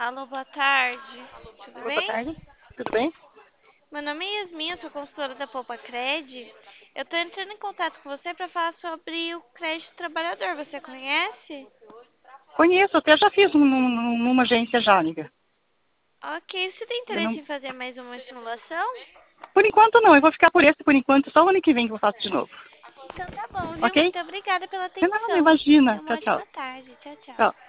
Alô, boa tarde. Tudo Oi, boa bem? tarde. Tudo bem? Meu nome é Yasmin, eu sou consultora da Poupa Cred. Eu tô entrando em contato com você para falar sobre o crédito trabalhador. Você conhece? Conheço, até já fiz numa agência já, amiga. Ok, você tem Eu não... interesse em fazer mais uma simulação? Por enquanto não, eu vou ficar por esse por enquanto, só o ano que vem que eu faço de novo. Então tá bom, viu? Ok? Muito obrigada pela De nada, atenção. imagina. Tenha uma Tchau, tchau. ótima tarde. Tchau, tchau. Tchau.